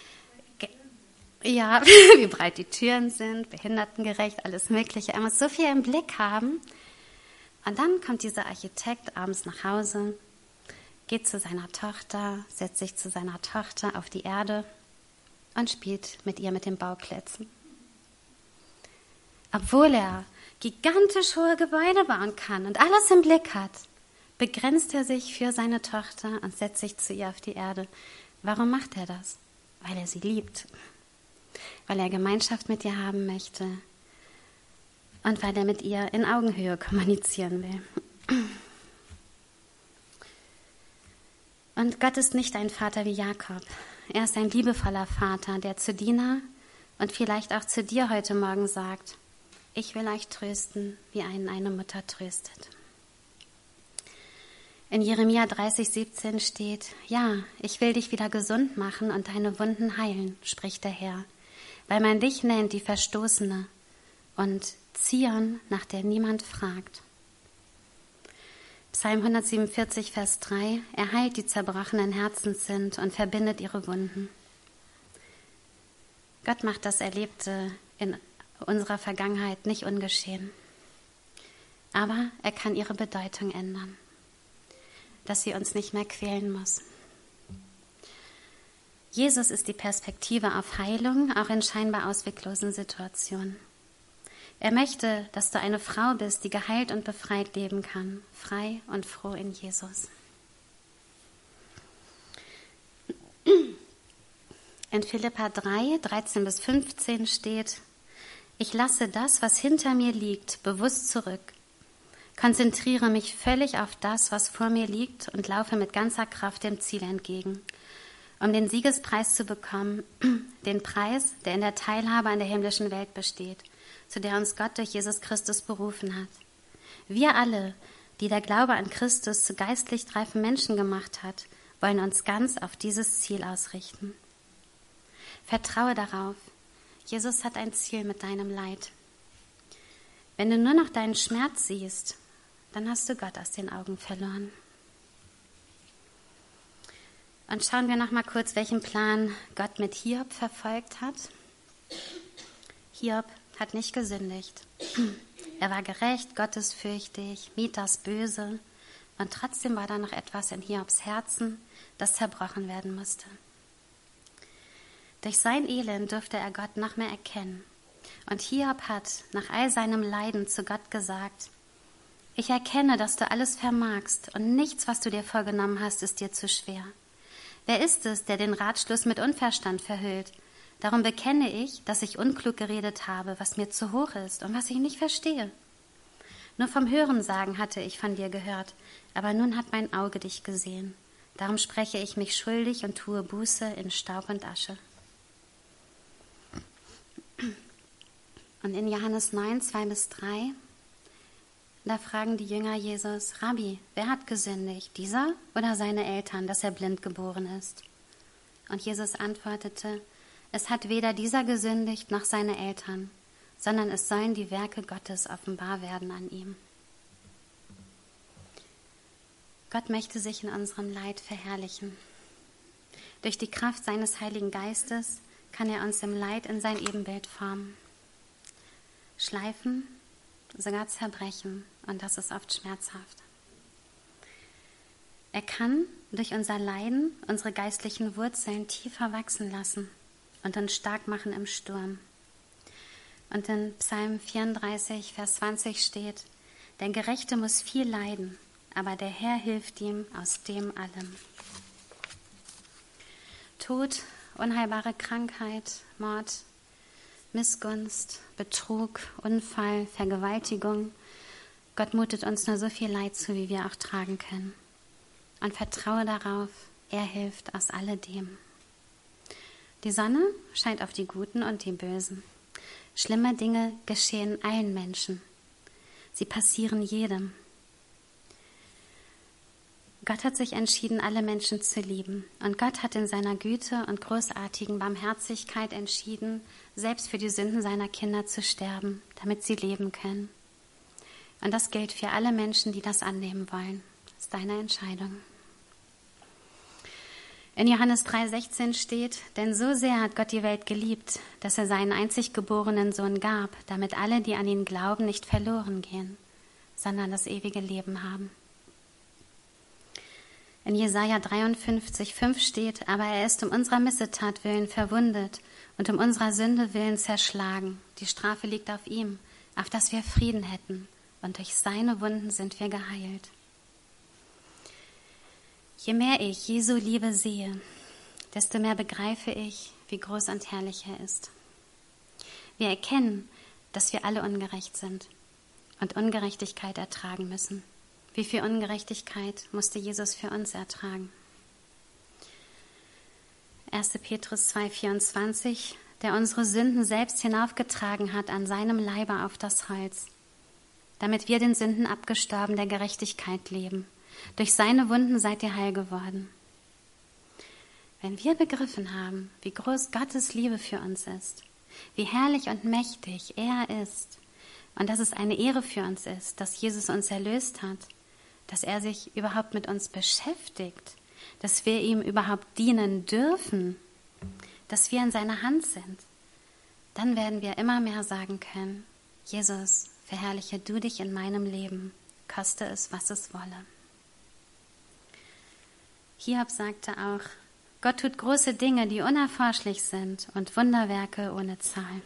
ja, wie breit die Türen sind, behindertengerecht, alles Mögliche. Er muss so viel im Blick haben. Und dann kommt dieser Architekt abends nach Hause, geht zu seiner Tochter, setzt sich zu seiner Tochter auf die Erde und spielt mit ihr mit den Bauklötzen. Obwohl er gigantisch hohe Gebäude bauen kann und alles im Blick hat, begrenzt er sich für seine Tochter und setzt sich zu ihr auf die Erde. Warum macht er das? Weil er sie liebt, weil er Gemeinschaft mit ihr haben möchte und weil er mit ihr in Augenhöhe kommunizieren will. Und Gott ist nicht ein Vater wie Jakob. Er ist ein liebevoller Vater, der zu Dina und vielleicht auch zu dir heute Morgen sagt, ich will euch trösten, wie einen eine Mutter tröstet. In Jeremia 30,17 steht: Ja, ich will dich wieder gesund machen und deine Wunden heilen, spricht der Herr, weil man dich nennt die Verstoßene und Zion, nach der niemand fragt. Psalm 147, Vers 3: Er heilt die zerbrochenen Herzens sind und verbindet ihre Wunden. Gott macht das Erlebte in unserer Vergangenheit nicht ungeschehen. Aber er kann ihre Bedeutung ändern, dass sie uns nicht mehr quälen muss. Jesus ist die Perspektive auf Heilung, auch in scheinbar ausweglosen Situationen. Er möchte, dass du eine Frau bist, die geheilt und befreit leben kann, frei und froh in Jesus. In Philipper 3, 13-15 steht: Ich lasse das, was hinter mir liegt, bewusst zurück, konzentriere mich völlig auf das, was vor mir liegt und laufe mit ganzer Kraft dem Ziel entgegen, um den Siegespreis zu bekommen, den Preis, der in der Teilhabe an der himmlischen Welt besteht, zu der uns Gott durch Jesus Christus berufen hat. Wir alle, die der Glaube an Christus zu geistlich reifen Menschen gemacht hat, wollen uns ganz auf dieses Ziel ausrichten. Vertraue darauf, Jesus hat ein Ziel mit deinem Leid. Wenn du nur noch deinen Schmerz siehst, dann hast du Gott aus den Augen verloren. Und schauen wir noch mal kurz, welchen Plan Gott mit Hiob verfolgt hat. Hiob hat nicht gesündigt. Er war gerecht, gottesfürchtig, mied das Böse, und trotzdem war da noch etwas in Hiobs Herzen, das zerbrochen werden musste. Durch sein Elend durfte er Gott noch mehr erkennen. Und Hiob hat nach all seinem Leiden zu Gott gesagt: Ich erkenne, dass du alles vermagst und nichts, was du dir vorgenommen hast, ist dir zu schwer. Wer ist es, der den Ratschluss mit Unverstand verhüllt? Darum bekenne ich, dass ich unklug geredet habe, was mir zu hoch ist und was ich nicht verstehe. Nur vom Hörensagen hatte ich von dir gehört, aber nun hat mein Auge dich gesehen. Darum spreche ich mich schuldig und tue Buße in Staub und Asche. Und in Johannes 9, 2-3, da fragen die Jünger Jesus: Rabbi, wer hat gesündigt, dieser oder seine Eltern, dass er blind geboren ist? Und Jesus antwortete: Es hat weder dieser gesündigt noch seine Eltern, sondern es sollen die Werke Gottes offenbar werden an ihm. Gott möchte sich in unserem Leid verherrlichen. Durch die Kraft seines Heiligen Geistes kann er uns im Leid in sein Ebenbild formen. Schleifen, sogar zerbrechen, und das ist oft schmerzhaft. Er kann durch unser Leiden unsere geistlichen Wurzeln tiefer wachsen lassen und uns stark machen im Sturm. Und in Psalm 34, Vers 20 steht: Der Gerechte muss viel leiden, aber der Herr hilft ihm aus dem allem. Tod, unheilbare Krankheit, Mord, Missgunst, Betrug, Unfall, Vergewaltigung. Gott mutet uns nur so viel Leid zu, wie wir auch tragen können. Und vertraue darauf, er hilft aus alledem. Die Sonne scheint auf die Guten und die Bösen. Schlimme Dinge geschehen allen Menschen. Sie passieren jedem. Gott hat sich entschieden, alle Menschen zu lieben. Und Gott hat in seiner Güte und großartigen Barmherzigkeit entschieden, selbst für die Sünden seiner Kinder zu sterben, damit sie leben können. Und das gilt für alle Menschen, die das annehmen wollen. Das ist deine Entscheidung. In Johannes 3,16 steht: Denn so sehr hat Gott die Welt geliebt, dass er seinen einzig geborenen Sohn gab, damit alle, die an ihn glauben, nicht verloren gehen, sondern das ewige Leben haben. In Jesaja 53,5 steht: Aber er ist um unserer Missetat willen verwundet und um unserer Sünde willen zerschlagen. Die Strafe liegt auf ihm, auf dass wir Frieden hätten, und durch seine Wunden sind wir geheilt. Je mehr ich Jesu Liebe sehe, desto mehr begreife ich, wie groß und herrlich er ist. Wir erkennen, dass wir alle ungerecht sind und Ungerechtigkeit ertragen müssen. Wie viel Ungerechtigkeit musste Jesus für uns ertragen? 1. Petrus 2,24, der unsere Sünden selbst hinaufgetragen hat an seinem Leibe auf das Holz, damit wir den Sünden abgestorben der Gerechtigkeit leben Durch seine Wunden seid ihr heil geworden. Wenn wir begriffen haben, wie groß Gottes Liebe für uns ist, wie herrlich und mächtig er ist und dass es eine Ehre für uns ist, dass Jesus uns erlöst hat, dass er sich überhaupt mit uns beschäftigt, dass wir ihm überhaupt dienen dürfen, dass wir in seiner Hand sind, dann werden wir immer mehr sagen können, Jesus, verherrliche du dich in meinem Leben, koste es, was es wolle. Hiob sagte auch, Gott tut große Dinge, die unerforschlich sind und Wunderwerke ohne Zahl.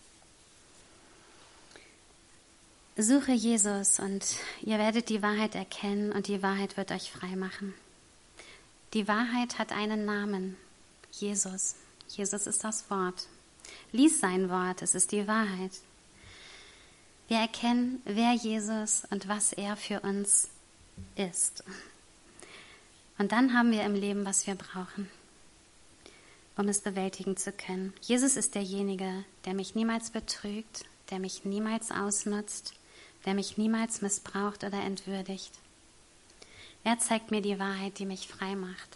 Suche Jesus und ihr werdet die Wahrheit erkennen und die Wahrheit wird euch frei machen. Die Wahrheit hat einen Namen, Jesus. Jesus ist das Wort. Lies sein Wort, es ist die Wahrheit. Wir erkennen, wer Jesus und was er für uns ist. Und dann haben wir im Leben, was wir brauchen, um es bewältigen zu können. Jesus ist derjenige, der mich niemals betrügt, der mich niemals ausnutzt, der mich niemals missbraucht oder entwürdigt. Er zeigt mir die Wahrheit, die mich frei macht.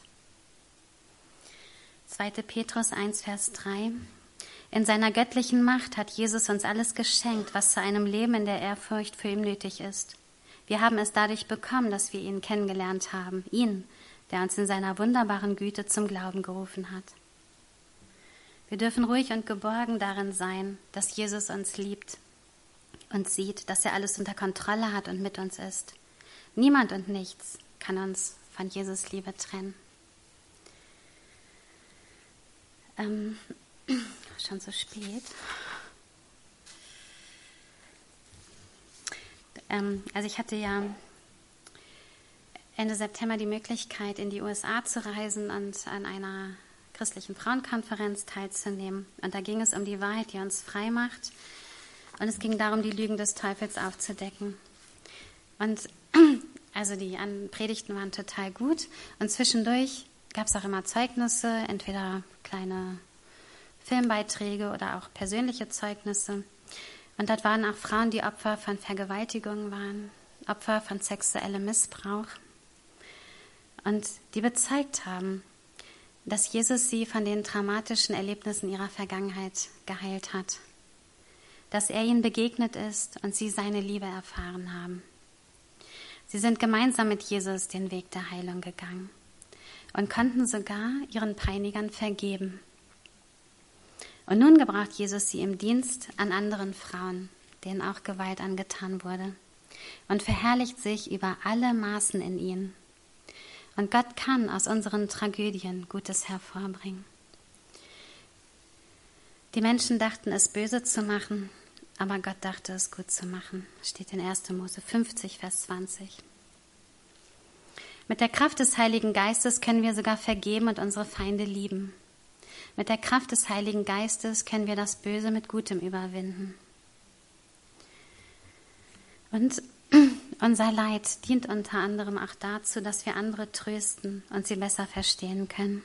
2. Petrus 1, Vers 3. In seiner göttlichen Macht hat Jesus uns alles geschenkt, was zu einem Leben in der Ehrfurcht für ihn nötig ist. Wir haben es dadurch bekommen, dass wir ihn kennengelernt haben, ihn, der uns in seiner wunderbaren Güte zum Glauben gerufen hat. Wir dürfen ruhig und geborgen darin sein, dass Jesus uns liebt und sieht, dass er alles unter Kontrolle hat und mit uns ist. Niemand und nichts kann uns von Jesus Liebe trennen. Schon so spät. Also ich hatte ja Ende September die Möglichkeit, in die USA zu reisen und an einer christlichen Frauenkonferenz teilzunehmen. Und da ging es um die Wahrheit, die uns frei macht. Und es ging darum, die Lügen des Teufels aufzudecken. Und also die Predigten waren total gut. Und zwischendurch gab es auch immer Zeugnisse, entweder kleine Filmbeiträge oder auch persönliche Zeugnisse. Und dort waren auch Frauen, die Opfer von Vergewaltigungen waren, Opfer von sexuellem Missbrauch. Und die bezeugt haben, dass Jesus sie von den traumatischen Erlebnissen ihrer Vergangenheit geheilt hat. Dass er ihnen begegnet ist und sie seine Liebe erfahren haben. Sie sind gemeinsam mit Jesus den Weg der Heilung gegangen und konnten sogar ihren Peinigern vergeben. Und nun gebraucht Jesus sie im Dienst an anderen Frauen, denen auch Gewalt angetan wurde, und verherrlicht sich über alle Maßen in ihnen. Und Gott kann aus unseren Tragödien Gutes hervorbringen. Die Menschen dachten, es böse zu machen, aber Gott dachte, es gut zu machen. Steht in 1. Mose 50, Vers 20. Mit der Kraft des Heiligen Geistes können wir sogar vergeben und unsere Feinde lieben. Mit der Kraft des Heiligen Geistes können wir das Böse mit Gutem überwinden. Und unser Leid dient unter anderem auch dazu, dass wir andere trösten und sie besser verstehen können.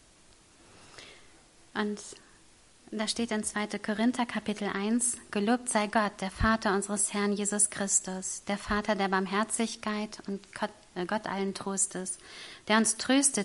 Und da steht in 2. Korinther Kapitel 1, gelobt sei Gott, der Vater unseres Herrn Jesus Christus, der Vater der Barmherzigkeit und Gott allen Trostes, der uns tröstet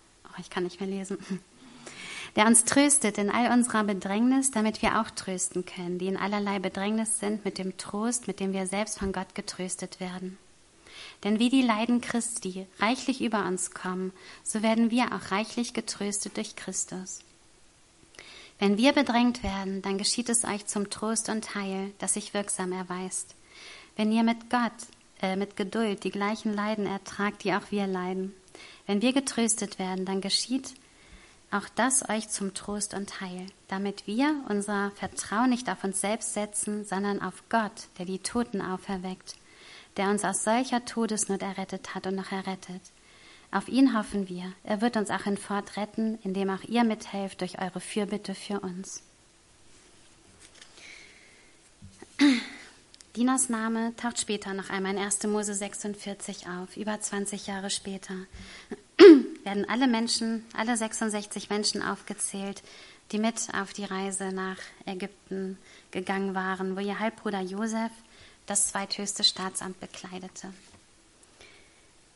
der uns tröstet in all unserer Bedrängnis, damit wir auch trösten können, die in allerlei Bedrängnis sind, mit dem Trost, mit dem wir selbst von Gott getröstet werden. Denn wie die Leiden Christi reichlich über uns kommen, so werden wir auch reichlich getröstet durch Christus. Wenn wir bedrängt werden, dann geschieht es euch zum Trost und Heil, das sich wirksam erweist. Wenn ihr mit Geduld die gleichen Leiden ertragt, die auch wir leiden. Wenn wir getröstet werden, dann geschieht auch das euch zum Trost und Heil, damit wir unser Vertrauen nicht auf uns selbst setzen, sondern auf Gott, der die Toten auferweckt, der uns aus solcher Todesnot errettet hat und noch errettet. Auf ihn hoffen wir. Er wird uns auch hinfort retten, indem auch ihr mithelft durch eure Fürbitte für uns. Dinas Name taucht später noch einmal in 1. Mose 46 auf, über 20 Jahre später. Werden alle 66 Menschen aufgezählt, die mit auf die Reise nach Ägypten gegangen waren, wo ihr Halbbruder Josef das zweithöchste Staatsamt bekleidete.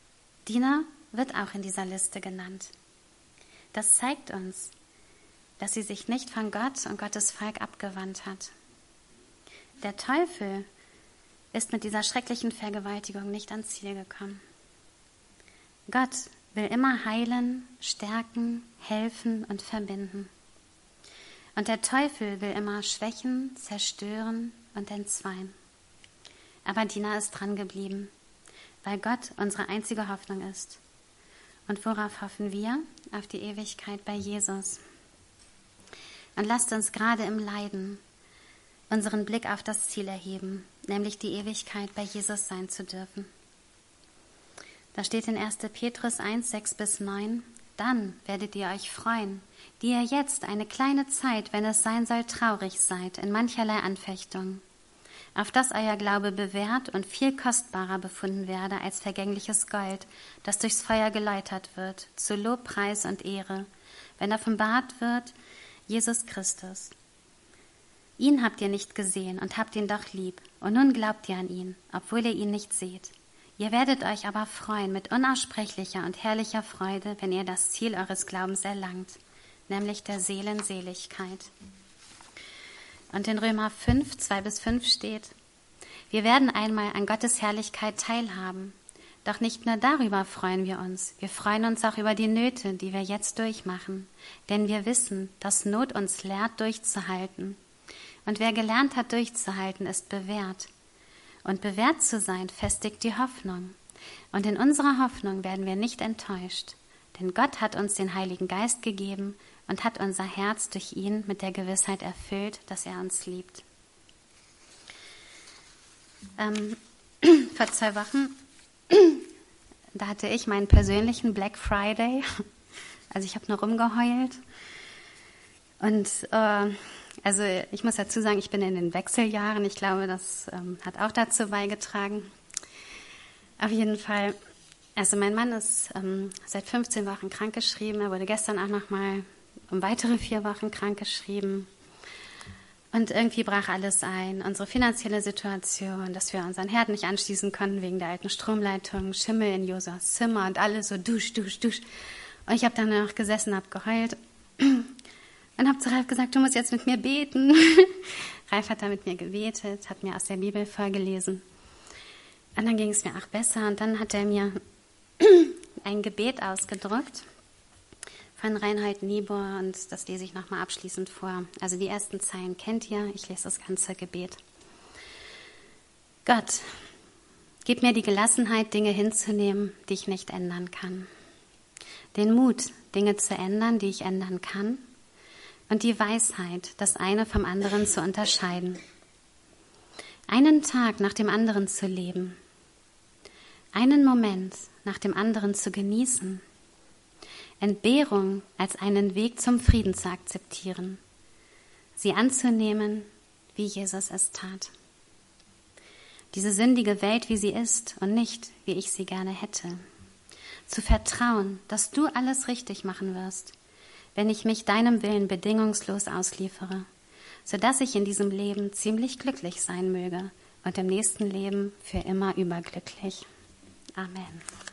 Dina wird auch in dieser Liste genannt. Das zeigt uns, dass sie sich nicht von Gott und Gottes Volk abgewandt hat. Der Teufel ist mit dieser schrecklichen Vergewaltigung nicht ans Ziel gekommen. Gott will immer heilen, stärken, helfen und verbinden. Und der Teufel will immer schwächen, zerstören und entzweien. Aber Dina ist dran geblieben, weil Gott unsere einzige Hoffnung ist. Und worauf hoffen wir? Auf die Ewigkeit bei Jesus. Und lasst uns gerade im Leiden unseren Blick auf das Ziel erheben, nämlich die Ewigkeit bei Jesus sein zu dürfen. Da steht in 1. Petrus 1, 6-9, dann werdet ihr euch freuen, die ihr jetzt eine kleine Zeit, wenn es sein soll, traurig seid, in mancherlei Anfechtung, auf dass euer Glaube bewährt und viel kostbarer befunden werde als vergängliches Gold, das durchs Feuer geläutert wird, zu Lob, Preis und Ehre, wenn offenbart wird Jesus Christus. Ihn habt ihr nicht gesehen und habt ihn doch lieb, und nun glaubt ihr an ihn, obwohl ihr ihn nicht seht. Ihr werdet euch aber freuen mit unaussprechlicher und herrlicher Freude, wenn ihr das Ziel eures Glaubens erlangt, nämlich der Seelenseligkeit. Und in Römer 5, 2-5 steht, wir werden einmal an Gottes Herrlichkeit teilhaben. Doch nicht nur darüber freuen wir freuen uns auch über die Nöte, die wir jetzt durchmachen. Denn wir wissen, dass Not uns lehrt, durchzuhalten. Und wer gelernt hat, durchzuhalten, ist bewährt. Und bewährt zu sein, festigt die Hoffnung. Und in unserer Hoffnung werden wir nicht enttäuscht. Denn Gott hat uns den Heiligen Geist gegeben und hat unser Herz durch ihn mit der Gewissheit erfüllt, dass er uns liebt. Vor 2 Wochen, da hatte ich meinen persönlichen Black Friday. Also ich habe nur rumgeheult. Und also ich muss dazu sagen, ich bin in den Wechseljahren. Ich glaube, das hat auch dazu beigetragen. Auf jeden Fall, also mein Mann ist seit 15 Wochen krankgeschrieben. Er wurde gestern auch nochmal um weitere 4 Wochen krankgeschrieben. Und irgendwie brach alles ein. Unsere finanzielle Situation, dass wir unseren Herd nicht anschließen konnten wegen der alten Stromleitung, Schimmel in Josas Zimmer und alles so dusch. Und ich habe dann noch gesessen, habe geheult und habe zu Ralf gesagt, du musst jetzt mit mir beten. Ralf hat da mit mir gebetet, hat mir aus der Bibel vorgelesen. Und dann ging es mir auch besser. Und dann hat er mir ein Gebet ausgedruckt von Reinhold Niebuhr, und das lese ich nochmal abschließend vor. Also die ersten Zeilen kennt ihr, ich lese das ganze Gebet. Gott, gib mir die Gelassenheit, Dinge hinzunehmen, die ich nicht ändern kann. Den Mut, Dinge zu ändern, die ich ändern kann. Und die Weisheit, das eine vom anderen zu unterscheiden. Einen Tag nach dem anderen zu leben. Einen Moment nach dem anderen zu genießen. Entbehrung als einen Weg zum Frieden zu akzeptieren, sie anzunehmen, wie Jesus es tat. Diese sündige Welt, wie sie ist und nicht, wie ich sie gerne hätte. Zu vertrauen, dass du alles richtig machen wirst, wenn ich mich deinem Willen bedingungslos ausliefere, sodass ich in diesem Leben ziemlich glücklich sein möge und im nächsten Leben für immer überglücklich. Amen.